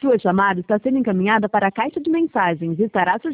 Sua chamada está sendo encaminhada para a caixa de mensagens e estará